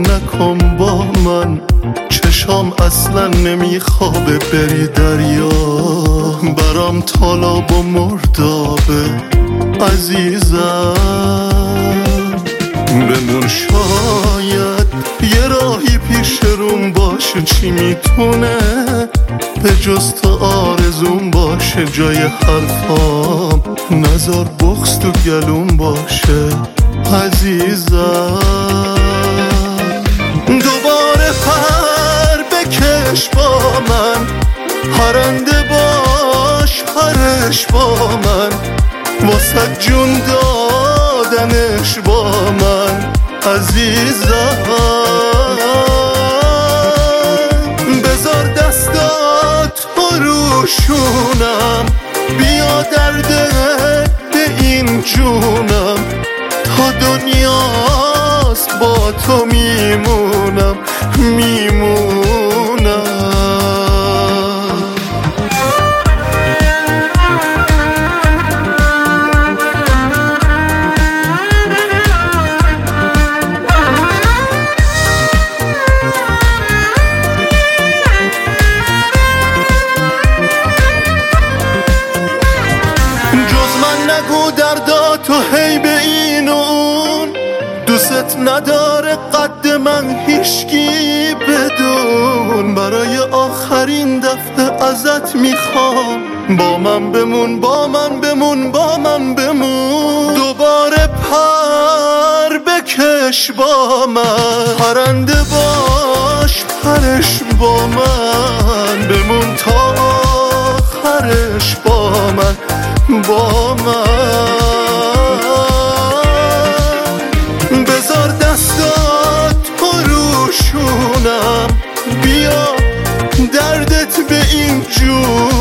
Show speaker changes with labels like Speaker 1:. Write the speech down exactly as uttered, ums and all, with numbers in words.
Speaker 1: نکن با من، چشام اصلا نمیخوابه بری دریا. برام طالاب و مردابه عزیزم، بمون شاید یه راهی پیش روم باشه. چی میتونه به جز تو آرزوم باشه؟ جای حرفام نزار بغض تو گلوم باشه عزیزم. دوباره پر بکش با من، پرنده باش پرش با من، واسه جون دادنش با من عزیزم. بذار دستات تو روشونم، بیا درده به این جونم، تا دنیاست با تو میمونم میمونم. نگو درداتو هی به این و اون، دوست نداره قد من هیچکی بدون. برای آخرین دفعه ازت میخوام با من بمون با من بمون با من بمون. دوباره پر بکش با من، پرنده باش پرش با من، بمون تا آخرش با من با من. بذار دستات تو روشونم، بیا دردت به این جون